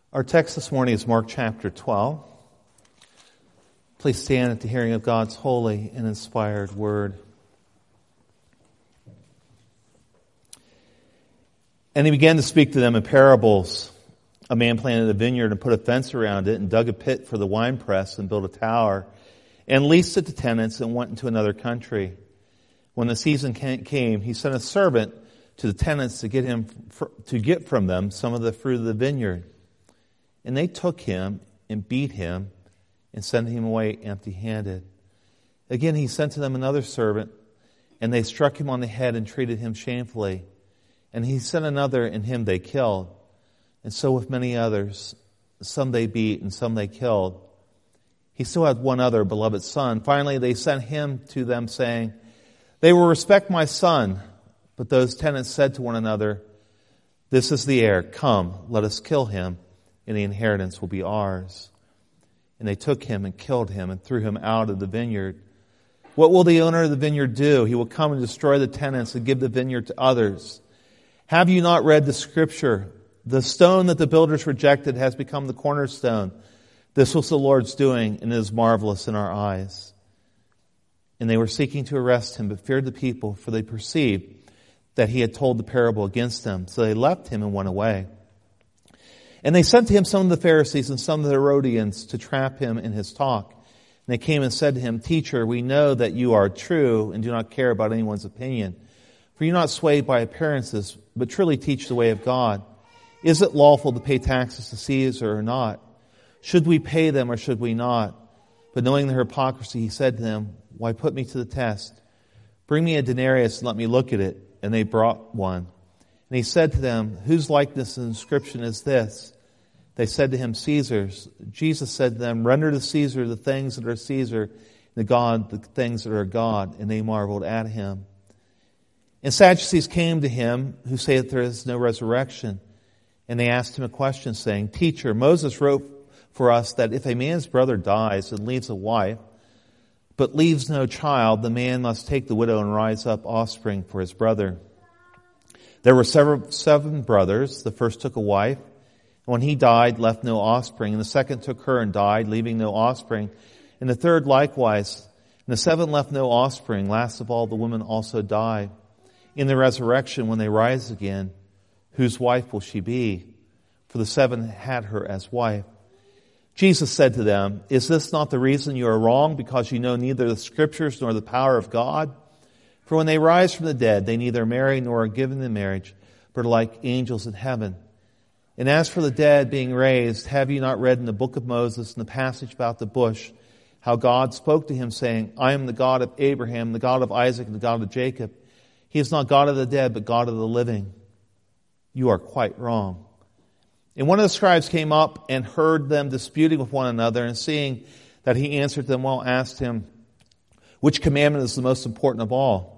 Our text this morning is Mark chapter 12. Please stand at the hearing of God's holy and inspired word. And he began to speak to them in parables. A man planted a vineyard and put a fence around it and dug a pit for the winepress and built a tower and leased it to tenants and went into another country. When the season came, he sent a servant to the tenants to get from them some of the fruit of the vineyard. And they took him and beat him and sent him away empty-handed. Again, he sent to them another servant, and they struck him on the head and treated him shamefully. And he sent another, and him they killed. And so with many others, some they beat and some they killed. He still had one other beloved son. Finally, they sent him to them, saying, "They will respect my son." But those tenants said to one another, "This is the heir. Come, let us kill him, and the inheritance will be ours." And they took him and killed him and threw him out of the vineyard. What will the owner of the vineyard do? He will come and destroy the tenants and give the vineyard to others. Have you not read the scripture? The stone that the builders rejected has become the cornerstone. This was the Lord's doing, and it is marvelous in our eyes. And they were seeking to arrest him, but feared the people, for they perceived that he had told the parable against them. So they left him and went away. And they sent to him some of the Pharisees and some of the Herodians to trap him in his talk. And they came and said to him, "Teacher, we know that you are true and do not care about anyone's opinion. For you are not swayed by appearances, but truly teach the way of God. Is it lawful to pay taxes to Caesar or not? Should we pay them or should we not?" But knowing their hypocrisy, he said to them, "Why put me to the test? Bring me a denarius and let me look at it." And they brought one. And he said to them, "Whose likeness and inscription is this?" They said to him, "Caesar's." Jesus said to them, "Render to Caesar the things that are Caesar, and to God the things that are God." And they marveled at him. And Sadducees came to him, who say that there is no resurrection. And they asked him a question, saying, "Teacher, Moses wrote for us that if a man's brother dies and leaves a wife, but leaves no child, the man must take the widow and rise up offspring for his brother. There were seven brothers. The first took a wife, and when he died, left no offspring. And the second took her and died, leaving no offspring. And the third likewise. And the seventh left no offspring. Last of all, the woman also died. In the resurrection, when they rise again, whose wife will she be? For the seven had her as wife. Jesus said to them, "Is this not the reason you are wrong, because you know neither the Scriptures nor the power of God? For when they rise from the dead, they neither marry nor are given in marriage, but are like angels in heaven. And as for the dead being raised, have you not read in the book of Moses, in the passage about the bush, how God spoke to him, saying, 'I am the God of Abraham, the God of Isaac, and the God of Jacob'? He is not God of the dead, but God of the living." You are quite wrong. And one of the scribes came up and heard them disputing with one another, and seeing that he answered them well, asked him, "Which commandment is the most important of all?"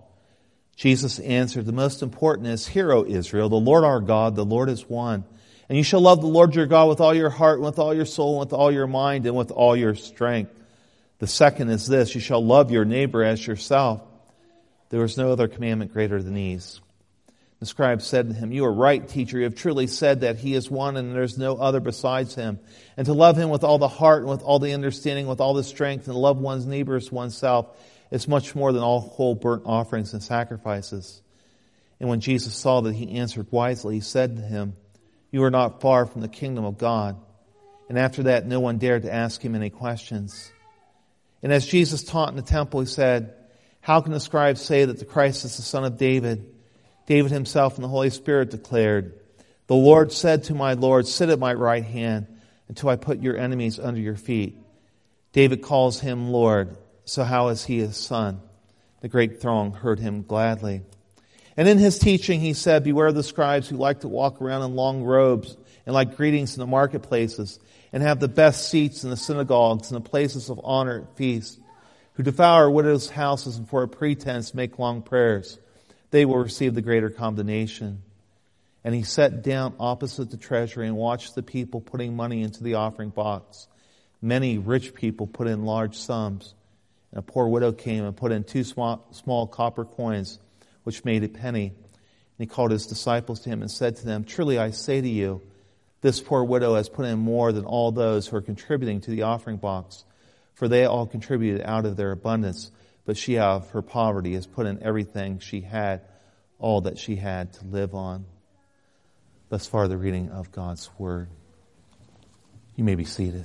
Jesus answered, "The most important is, 'Hear, O Israel, the Lord our God, the Lord is one. And you shall love the Lord your God with all your heart, and with all your soul, and with all your mind, and with all your strength. The second is this, you shall love your neighbor as yourself. There is no other commandment greater than these.' The scribe said to him, 'You are right, teacher. You have truly said that he is one and there is no other besides him. And to love him with all the heart and with all the understanding, with all the strength, and to love one's neighbor as oneself is much more than all whole burnt offerings and sacrifices.' And when Jesus saw that he answered wisely, he said to him, 'You are not far from the kingdom of God.' And after that, no one dared to ask him any questions. And as Jesus taught in the temple, he said, 'How can the scribes say that the Christ is the son of David? David himself and the Holy Spirit declared, "The Lord said to my Lord, sit at my right hand until I put your enemies under your feet." David calls him Lord, so how is he his son?' The great throng heard him gladly. And in his teaching he said, 'Beware of the scribes who like to walk around in long robes and like greetings in the marketplaces, and have the best seats in the synagogues and the places of honor at feasts, who devour widows' houses and for a pretense make long prayers. They will receive the greater condemnation.' And he sat down opposite the treasury and watched the people putting money into the offering box. Many rich people put in large sums, and a poor widow came and put in 2 small copper coins, which made a penny. And he called his disciples to him and said to them, 'Truly I say to you, This poor widow has put in more than all those who are contributing to the offering box, for they all contributed out of their abundance, but she out of her poverty has put in everything she had, all that she had to live on." Thus far the reading of God's Word. You may be seated.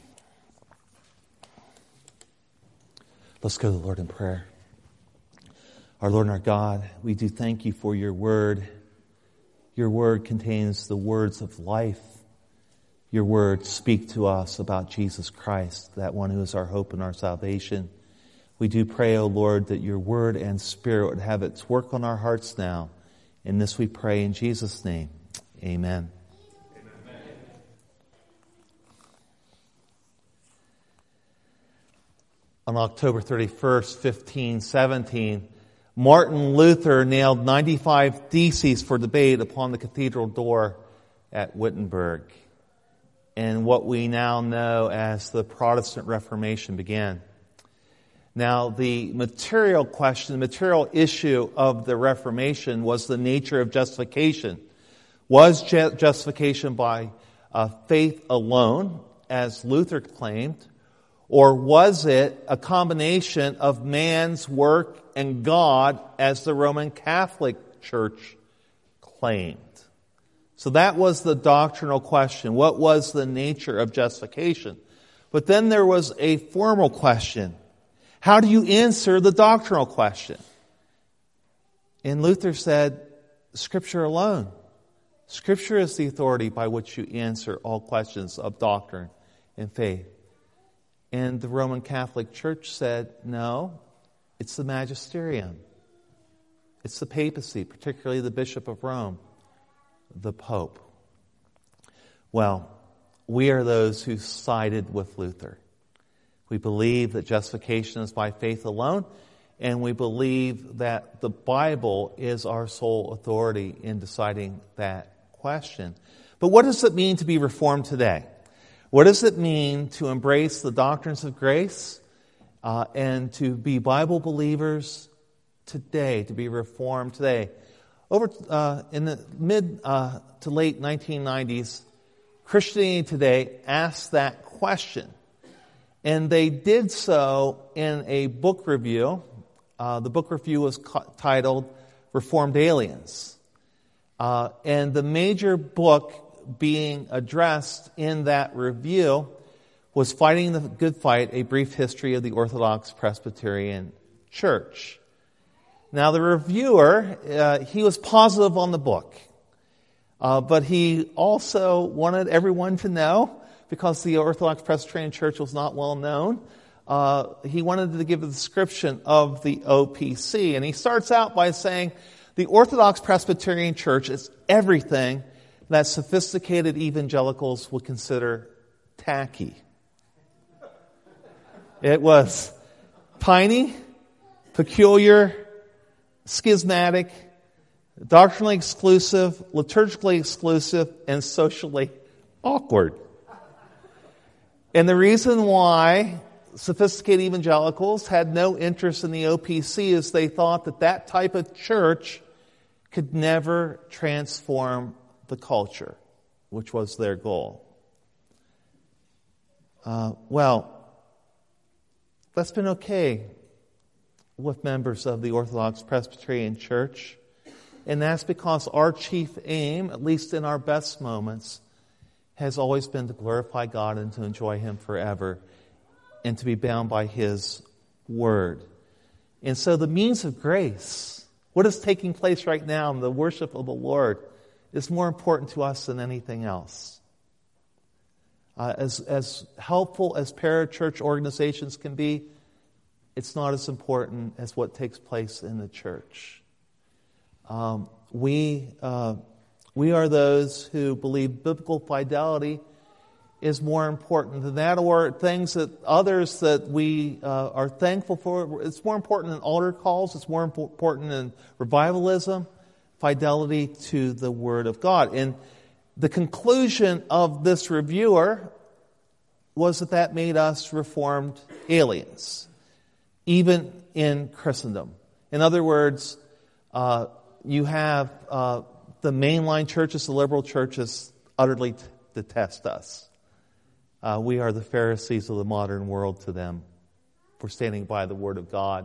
Let's go to the Lord in prayer. Our Lord and our God, we do thank you for your Word. Your Word contains the words of life. Your words speak to us about Jesus Christ, that one who is our hope and our salvation. We do pray, O Lord, that your Word and Spirit would have its work on our hearts now. And this we pray in Jesus' name. Amen. On October 31st, 1517, Martin Luther nailed 95 theses for debate upon the cathedral door at Wittenberg. And what we now know as the Protestant Reformation began. Now, the material question, the material issue of the Reformation was the nature of justification. Was justification by faith alone, as Luther claimed, or was it a combination of man's work and God, as the Roman Catholic Church claimed? So that was the doctrinal question. What was the nature of justification? But then there was a formal question. How do you answer the doctrinal question? And Luther said, Scripture alone. Scripture is the authority by which you answer all questions of doctrine and faith. And the Roman Catholic Church said, no, it's the magisterium. It's the papacy, particularly the Bishop of Rome, the Pope. Well, we are those who sided with Luther. We believe that justification is by faith alone, and we believe that the Bible is our sole authority in deciding that question. But what does it mean to be Reformed today? What does it mean to embrace the doctrines of grace and to be Bible believers today, to be Reformed today? Over in the mid to late 1990s, Christianity Today asked that question. And they did so in a book review. The book review was titled Reformed Aliens. And the major book being addressed in that review was Fighting the Good Fight, A Brief History of the Orthodox Presbyterian Church. Now the reviewer, he was positive on the book, but he also wanted everyone to know, because the Orthodox Presbyterian Church was not well known, he wanted to give a description of the OPC. And he starts out by saying, the Orthodox Presbyterian Church is everything that sophisticated evangelicals would consider tacky. It was tiny, peculiar, schismatic, doctrinally exclusive, liturgically exclusive, and socially awkward. And the reason why sophisticated evangelicals had no interest in the OPC is they thought that that type of church could never transform the culture, which was their goal. Well, that's been okay with members of the Orthodox Presbyterian Church. And that's because our chief aim, at least in our best moments, has always been to glorify God and to enjoy Him forever and to be bound by His Word. And so the means of grace, what is taking place right now in the worship of the Lord, is more important to us than anything else. As helpful as parachurch organizations can be, it's not as important as what takes place in the church. We are those who believe biblical fidelity is more important than that, or things that others that we are thankful for. It's more important than altar calls. It's more important than revivalism. Fidelity to the Word of God. And the conclusion of this reviewer was that made us Reformed aliens, even in Christendom. In other words, you have the mainline churches, the liberal churches, utterly detest us. We are the Pharisees of the modern world to them for standing by the Word of God.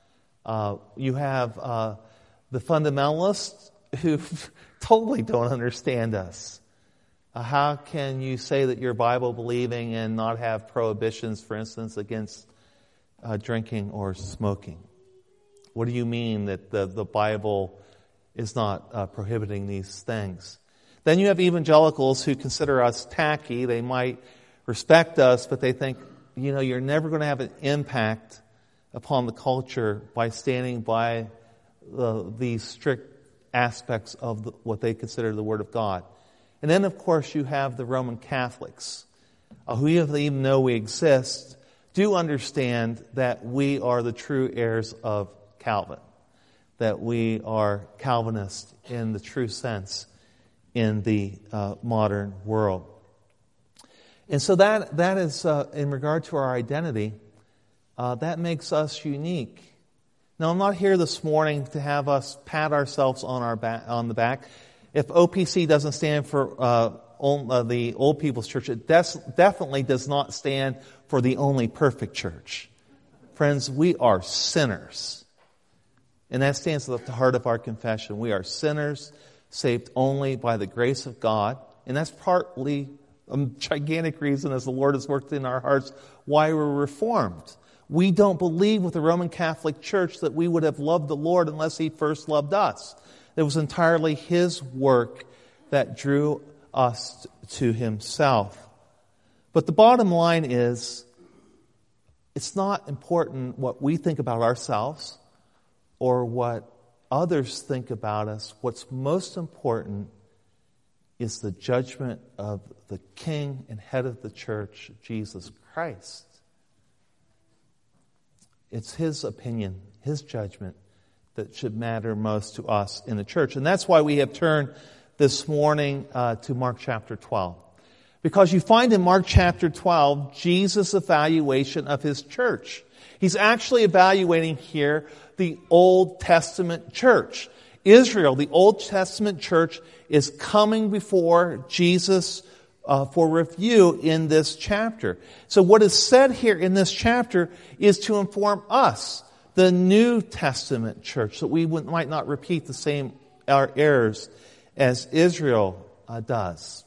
You have the fundamentalists who totally don't understand us. How can you say that you're Bible believing and not have prohibitions, for instance, against drinking or smoking? What do you mean that the Bible is not prohibiting these things? Then you have evangelicals who consider us tacky. They might respect us, but they think, you're never going to have an impact upon the culture by standing by the strict aspects of what they consider the Word of God. And then, of course, you have the Roman Catholics, who even though we exist, do understand that we are the true heirs of Calvin, that we are Calvinists in the true sense in the modern world. And so that is, in regard to our identity, that makes us unique. Now, I'm not here this morning to have us pat ourselves on the back. If OPC doesn't stand for the Old People's Church, it definitely does not stand for the only perfect church. Friends, we are sinners. And that stands at the heart of our confession. We are sinners, saved only by the grace of God. And that's partly a gigantic reason, as the Lord has worked in our hearts, why we're reformed. We don't believe with the Roman Catholic Church that we would have loved the Lord unless He first loved us. It was entirely His work that drew us to Himself. But the bottom line is, it's not important what we think about ourselves or what others think about us. What's most important is the judgment of the King and Head of the Church, Jesus Christ. It's His opinion, His judgment, that should matter most to us in the church. And that's why we have turned this morning to Mark chapter 12. Because you find in Mark chapter 12, Jesus' evaluation of His church. He's actually evaluating here the Old Testament church. Israel, the Old Testament church, is coming before Jesus for review in this chapter. So what is said here in this chapter is to inform us, the New Testament church, so we might not repeat the same errors as Israel does.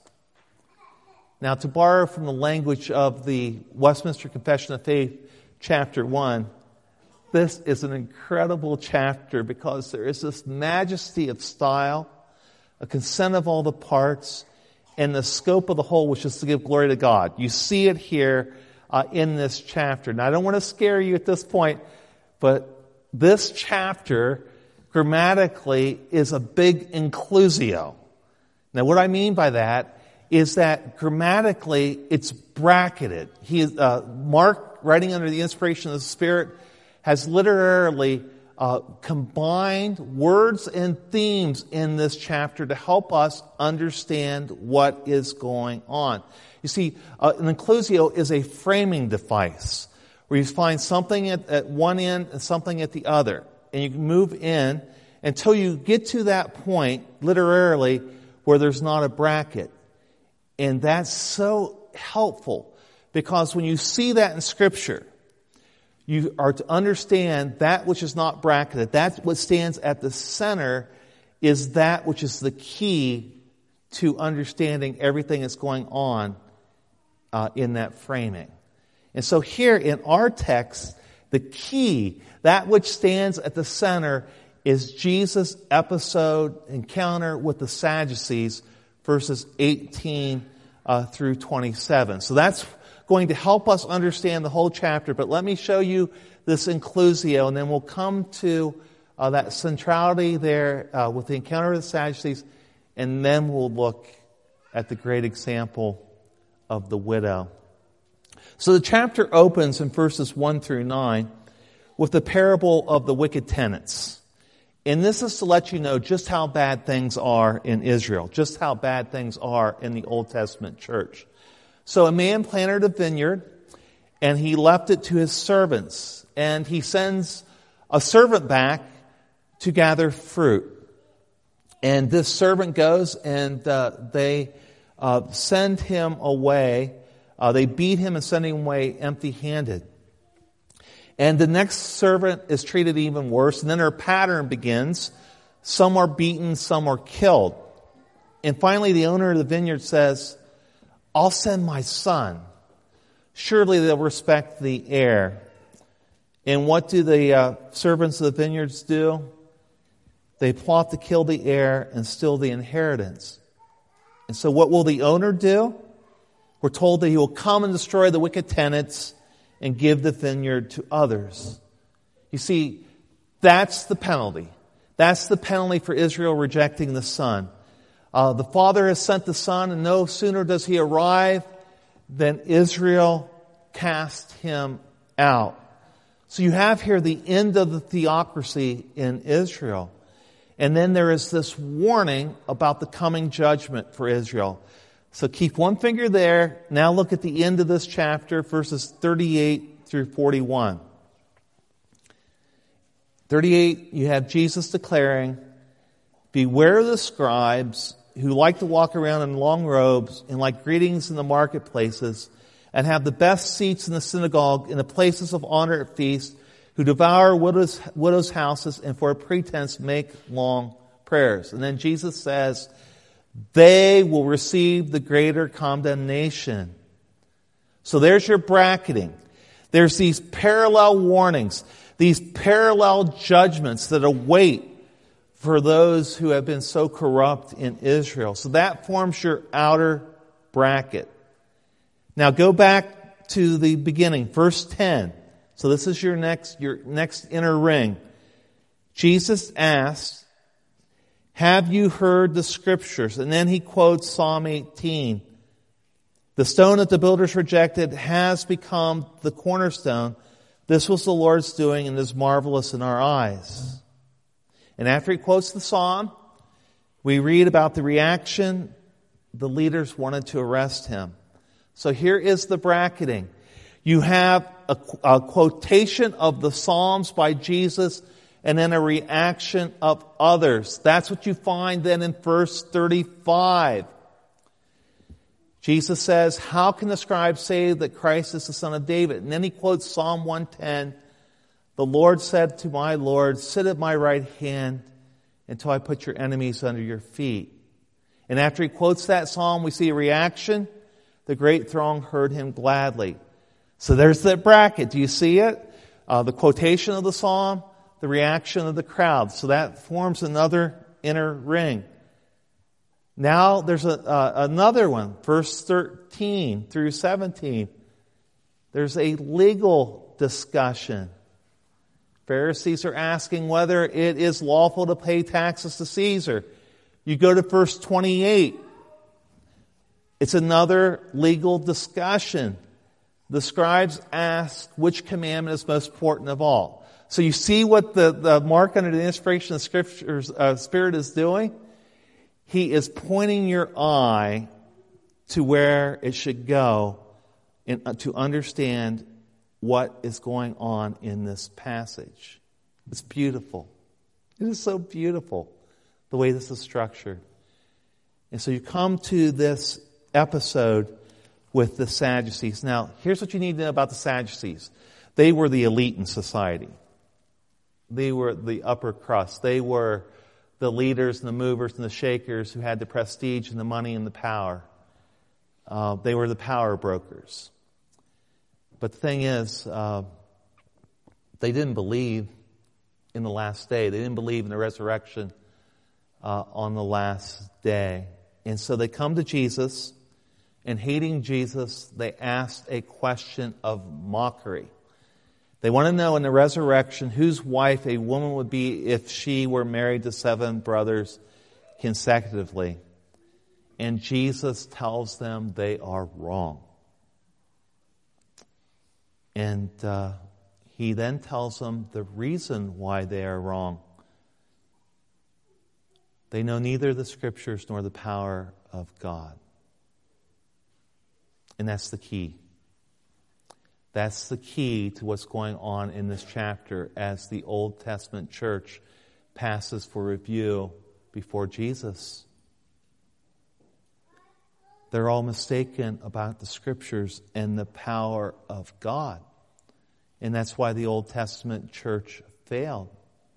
Now, to borrow from the language of the Westminster Confession of Faith, chapter 1, this is an incredible chapter because there is this majesty of style, a consent of all the parts, and the scope of the whole, which is to give glory to God. You see it here in this chapter. Now, I don't want to scare you at this point, but this chapter, grammatically, is a big inclusio. Now, what I mean by that is that grammatically, it's bracketed. Mark, writing under the inspiration of the Spirit, has literally combined words and themes in this chapter to help us understand what is going on. You see, an inclusio is a framing device where you find something at one end and something at the other. And you can move in until you get to that point, literally, where there's not a bracket. And that's so helpful because when you see that in Scripture, you are to understand that which is not bracketed. That what stands at the center is that which is the key to understanding everything that's going on in that framing. And so here in our text, the key, that which stands at the center, is Jesus' encounter with the Sadducees, verses 18 through 27. So that's going to help us understand the whole chapter. But let me show you this inclusio, and then we'll come to that centrality there with the encounter of the Sadducees, and then we'll look at the great example of the widow. So the chapter opens in verses 1 through 9 with the parable of the wicked tenants. And this is to let you know just how bad things are in Israel, just how bad things are in the Old Testament church. So a man planted a vineyard, and he left it to his servants. And he sends a servant back to gather fruit. And this servant goes, and they send him away. They beat him and send him away empty-handed. And the next servant is treated even worse. And then her pattern begins. Some are beaten, some are killed. And finally, the owner of the vineyard says, I'll send my son. Surely they'll respect the heir. And what do the servants of the vineyards do? They plot to kill the heir and steal the inheritance. And so what will the owner do? We're told that he will come and destroy the wicked tenants and give the vineyard to others. You see, that's the penalty. That's the penalty for Israel rejecting the Son. The Father has sent the Son, and no sooner does he arrive than Israel cast him out. So you have here the end of the theocracy in Israel. And then there is this warning about the coming judgment for Israel. So keep one finger there. Now look at the end of this chapter, verses 38 through 41. 38, you have Jesus declaring, beware of the scribes who like to walk around in long robes and like greetings in the marketplaces and have the best seats in the synagogue in the places of honor at feasts, who devour widows' houses and for a pretense make long prayers. And then Jesus says, they will receive the greater condemnation. So there's your bracketing. There's these parallel warnings, these parallel judgments that await for those who have been so corrupt in Israel. So that forms your outer bracket. Now go back to the beginning, verse 10. So this is your next inner ring. Jesus asked, have you heard the scriptures? And then he quotes Psalm 18. The stone that the builders rejected has become the cornerstone. This was the Lord's doing and is marvelous in our eyes. And after he quotes the psalm, we read about the reaction. The leaders wanted to arrest him. So here is the bracketing. You have a quotation of the Psalms by Jesus and then a reaction of others. That's what you find then in verse 35. Jesus says, how can the scribes say that Christ is the son of David? And then he quotes Psalm 110. The Lord said to my Lord, sit at my right hand until I put your enemies under your feet. And after he quotes that psalm, we see a reaction. The great throng heard him gladly. So there's that bracket. Do you see it? The quotation of the psalm, the reaction of the crowd. So that forms another inner ring. Now there's another one, verse 13 through 17. There's a legal discussion. Pharisees are asking whether it is lawful to pay taxes to Caesar. You go to verse 28. It's another legal discussion. The scribes ask which commandment is most important of all. So you see what the mark under the inspiration of Scripture's Spirit is doing? He is pointing your eye to where it should go and to understand what is going on in this passage. It's beautiful. It is so beautiful the way this is structured. And so you come to this episode with the Sadducees. Now, here's what you need to know about the Sadducees. They were the elite in society. They were the upper crust. They were the leaders and the movers and the shakers who had the prestige and the money and the power. They were the power brokers. But the thing is, they didn't believe in the last day. They didn't believe in the resurrection on the last day. And so they come to Jesus, and hating Jesus, they asked a question of mockery. They want to know in the resurrection whose wife a woman would be if she were married to 7 brothers consecutively. And Jesus tells them they are wrong. And he then tells them the reason why they are wrong. They know neither the Scriptures nor the power of God. And that's the key. That's the key to what's going on in this chapter as the Old Testament church passes for review before Jesus. They're all mistaken about the Scriptures and the power of God. And that's why the Old Testament church failed.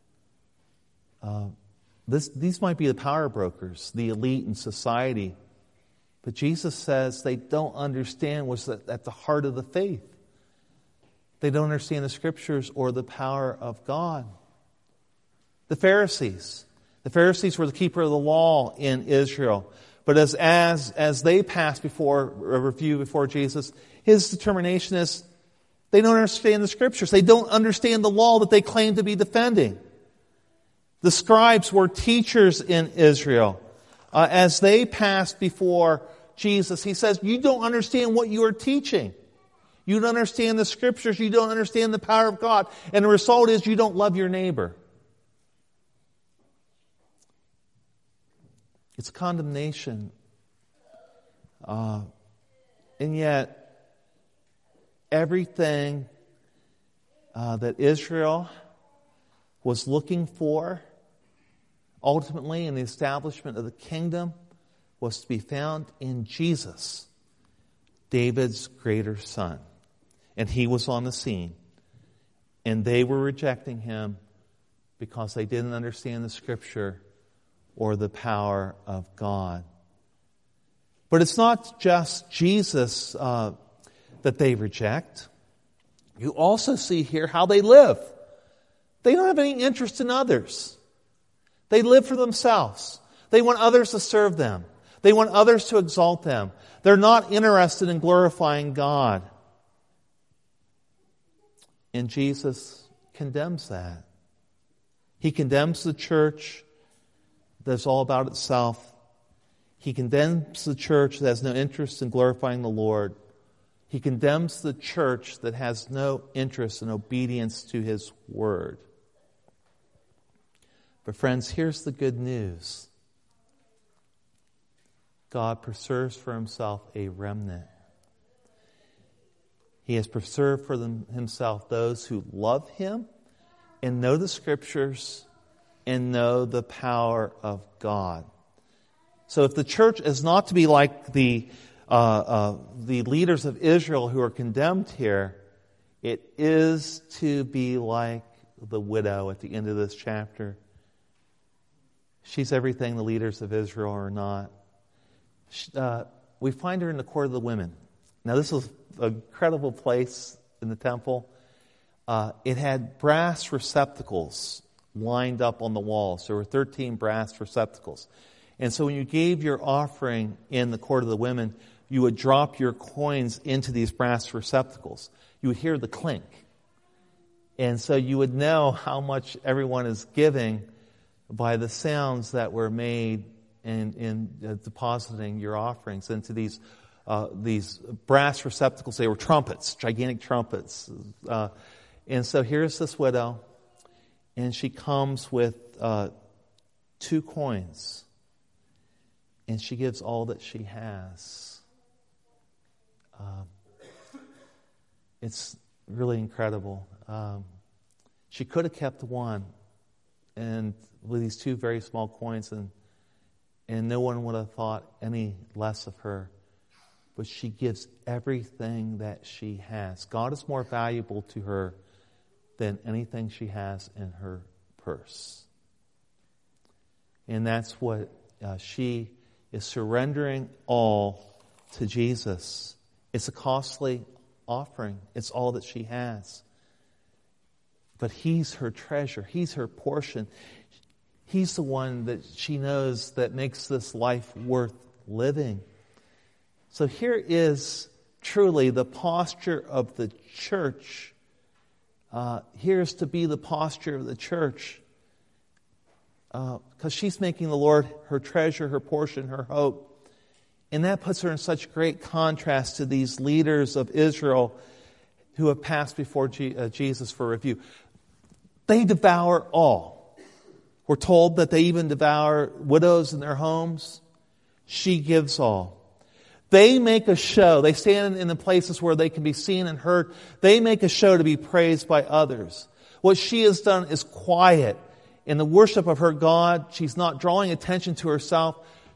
These might be the power brokers, the elite in society. But Jesus says they don't understand what's at the heart of the faith. They don't understand the Scriptures or the power of God. The Pharisees were the keeper of the law in Israel. But as they passed before a review before Jesus, his determination is they don't understand the Scriptures. They don't understand the law that they claim to be defending. The scribes were teachers in Israel. As they passed before Jesus, he says, you don't understand what you are teaching. You don't understand the Scriptures. You don't understand the power of God. And the result is you don't love your neighbor. It's condemnation. And yet, everything that Israel was looking for, ultimately in the establishment of the kingdom, was to be found in Jesus, David's greater son. And he was on the scene. And they were rejecting him because they didn't understand the Scripture or the power of God. But it's not just Jesus that they reject. You also see here how they live. They don't have any interest in others. They live for themselves. They want others to serve them. They want others to exalt them. They're not interested in glorifying God. And Jesus condemns that. He condemns the church that's all about itself. He condemns the church that has no interest in glorifying the Lord. He condemns the church that has no interest in obedience to His Word. But friends, here's the good news. God preserves for Himself a remnant. He has preserved for Himself those who love Him and know the Scriptures and know the power of God. So if the church is not to be like the leaders of Israel who are condemned here, it is to be like the widow at the end of this chapter. She's everything the leaders of Israel are not. We find her in the court of the women. Now this is an incredible place in the temple. It had brass receptacles lined up on the walls. There were 13 brass receptacles. And so when you gave your offering in the court of the women, you would drop your coins into these brass receptacles. You would hear the clink. And so you would know how much everyone is giving by the sounds that were made in depositing your offerings into these brass receptacles. They were trumpets, gigantic trumpets. And so here's this widow, and she comes with 2 coins, and she gives all that she has. It's really incredible. She could have kept 1, and with these 2 very small coins, and no one would have thought any less of her. But she gives everything that she has. God is more valuable to her than anything she has in her purse. And that's what she is surrendering all to Jesus. It's a costly offering. It's all that she has. But He's her treasure. He's her portion. He's the one that she knows that makes this life worth living. So here is truly the posture of the church. Here's to be the posture of the church. Because she's making the Lord her treasure, her portion, her hope. And that puts her in such great contrast to these leaders of Israel who have passed before Jesus for review. They devour all. We're told that they even devour widows in their homes. She gives all. They make a show. They stand in the places where they can be seen and heard. They make a show to be praised by others. What she has done is quiet. In the worship of her God, she's not drawing attention to herself.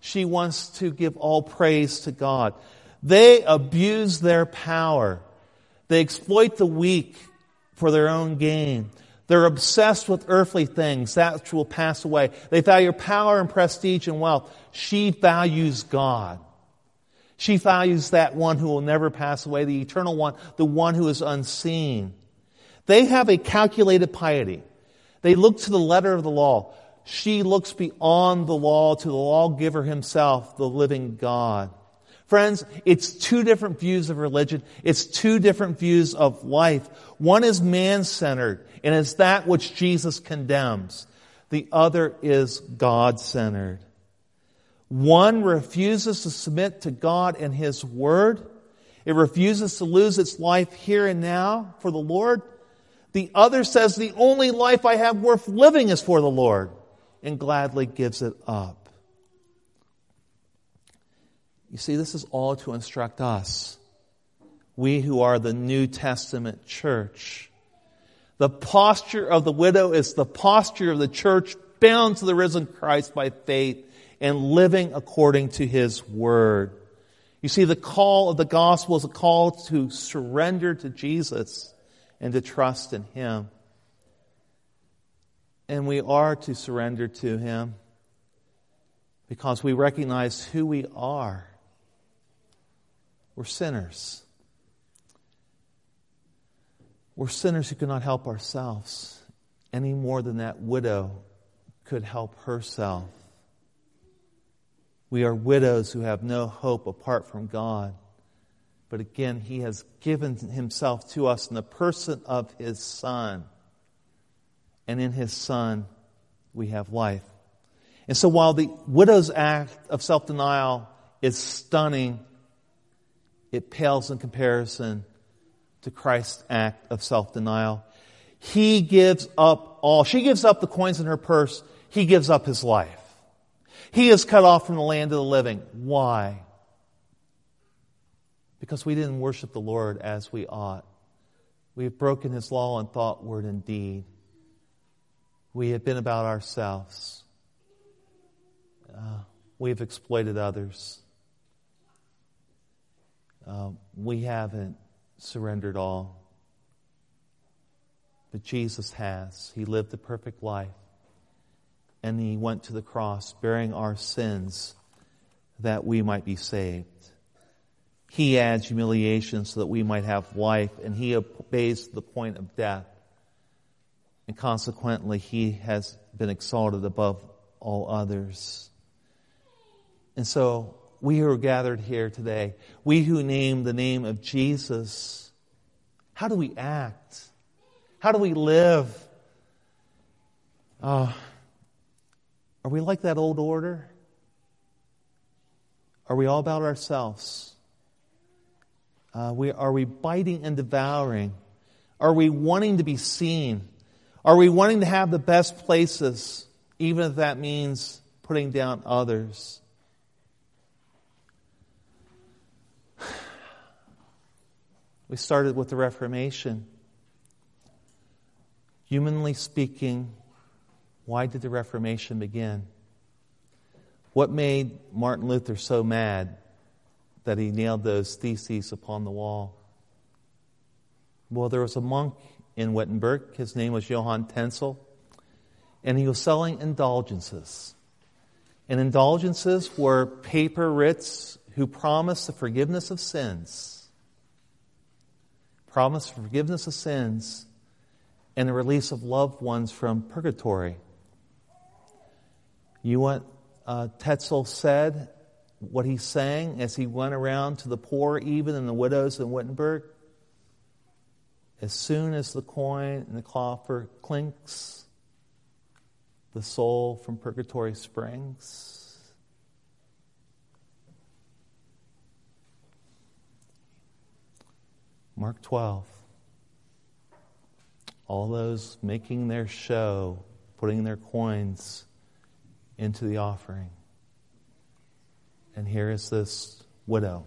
She wants to give all praise to God. They abuse their power. They exploit the weak for their own gain. They're obsessed with earthly things, that which will pass away. They value power and prestige and wealth. She values God. She values that one who will never pass away, the eternal one, the one who is unseen. They have a calculated piety. They look to the letter of the law. She looks beyond the law to the lawgiver himself, the living God. Friends, it's two different views of religion. It's two different views of life. One is man-centered, and it's that which Jesus condemns. The other is God-centered. One refuses to submit to God and His Word. It refuses to lose its life here and now for the Lord. The other says, the only life I have worth living is for the Lord, and gladly gives it up. You see, this is all to instruct us, we who are the New Testament church. The posture of the widow is the posture of the church bound to the risen Christ by faith and living according to His Word. You see, the call of the gospel is a call to surrender to Jesus and to trust in Him. And we are to surrender to Him because we recognize who we are. We're sinners. We're sinners who cannot help ourselves any more than that widow could help herself. We are widows who have no hope apart from God. But again, He has given Himself to us in the person of His Son. And in His Son, we have life. And so while the widow's act of self-denial is stunning, it pales in comparison to Christ's act of self-denial. He gives up all. She gives up the coins in her purse. He gives up His life. He is cut off from the land of the living. Why? Because we didn't worship the Lord as we ought. We have broken His law in thought, word, and deed. We have been about ourselves. We have exploited others. We haven't surrendered all. But Jesus has. He lived the perfect life. And He went to the cross bearing our sins that we might be saved. He adds humiliation so that we might have life, and He obeys to the point of death. And consequently, He has been exalted above all others. And so, we who are gathered here today, we who name the name of Jesus, how do we act? How do we live? Are we like that old order? Are we all about ourselves? Are we biting and devouring? Are we wanting to be seen? Are we wanting to have the best places, even if that means putting down others? We started with the Reformation. Humanly speaking, why did the Reformation begin? What made Martin Luther so mad that he nailed those theses upon the wall? Well, there was a monk in Wittenberg. His name was Johann Tetzel. And he was selling indulgences. And indulgences were paper writs who promised the forgiveness of sins. Promise forgiveness of sins and the release of loved ones from purgatory. You want Tetzel said, what he sang as he went around to the poor, even and the widows in Wittenberg? As soon as the coin in the coffer clinks, the soul from purgatory springs. Mark 12. All those making their show, putting their coins into the offering. And here is this widow.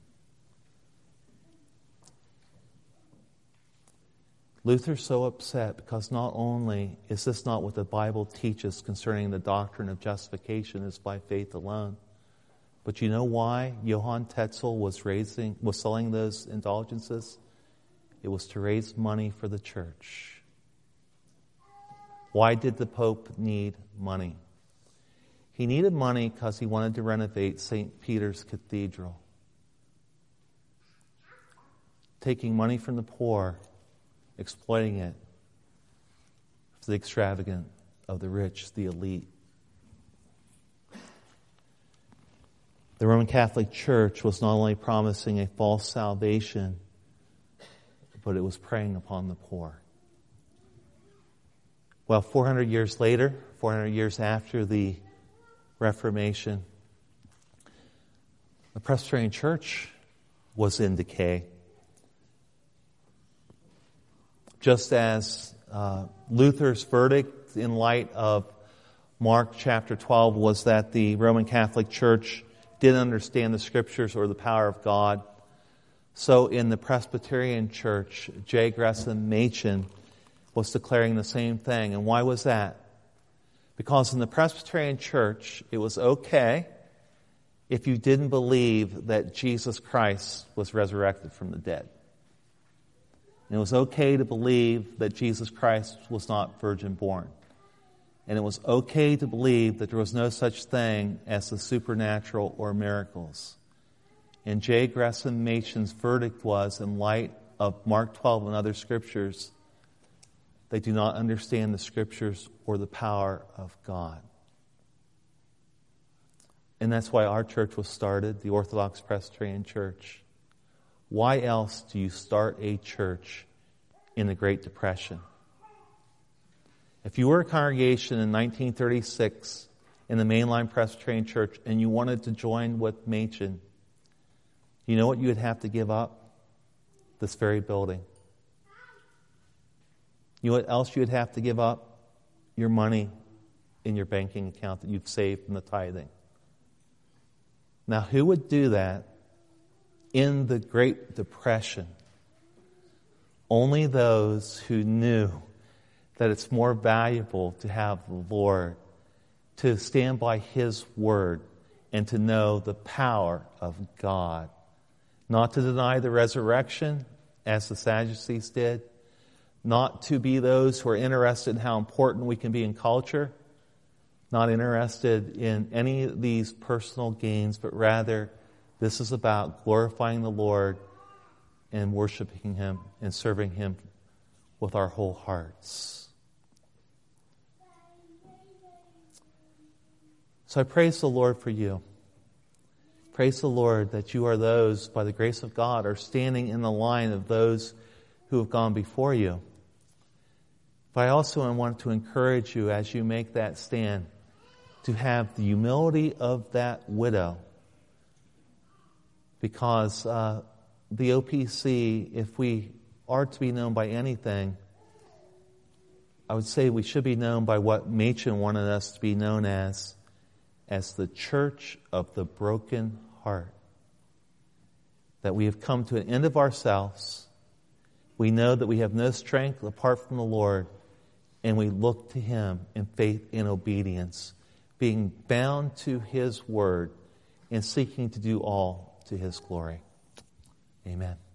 Luther's so upset because not only is this not what the Bible teaches concerning the doctrine of justification is by faith alone, But you know why Johann Tetzel was selling those indulgences? It was to raise money for the church. Why did the Pope need money? He needed money because he wanted to renovate St. Peter's Cathedral. Taking money from the poor, exploiting it for the extravagant of the rich, the elite. The Roman Catholic Church was not only promising a false salvation, but it was preying upon the poor. Well, 400 years later, 400 years after the Reformation, the Presbyterian Church was in decay. Just as Luther's verdict in light of Mark chapter 12 was that the Roman Catholic Church didn't understand the Scriptures or the power of God, so in the Presbyterian Church, J. Gresham Machen was declaring the same thing. And why was that? Because in the Presbyterian Church, it was okay if you didn't believe that Jesus Christ was resurrected from the dead. And it was okay to believe that Jesus Christ was not virgin born. And it was okay to believe that there was no such thing as the supernatural or miracles. And J. Gresham Machen's verdict was, in light of Mark 12 and other scriptures, they do not understand the Scriptures or the power of God. And that's why our church was started, the Orthodox Presbyterian Church. Why else do you start a church in the Great Depression? If you were a congregation in 1936 in the mainline Presbyterian Church and you wanted to join with Machen, you know what you would have to give up? This very building. You know what else you would have to give up? Your money in your banking account that you've saved from the tithing. Now, who would do that in the Great Depression? Only those who knew that it's more valuable to have the Lord, to stand by His Word, and to know the power of God. Not to deny the resurrection, as the Sadducees did. Not to be those who are interested in how important we can be in culture. Not interested in any of these personal gains, but rather this is about glorifying the Lord and worshiping Him and serving Him with our whole hearts. So I praise the Lord for you. Praise the Lord that you are those, by the grace of God, are standing in the line of those who have gone before you. But I also want to encourage you as you make that stand to have the humility of that widow. Because the OPC, if we are to be known by anything, I would say we should be known by what Machen wanted us to be known as the church of the broken heart. That we have come to an end of ourselves. We know that we have no strength apart from the Lord, and we look to Him in faith and obedience, being bound to His Word and seeking to do all to His glory. Amen.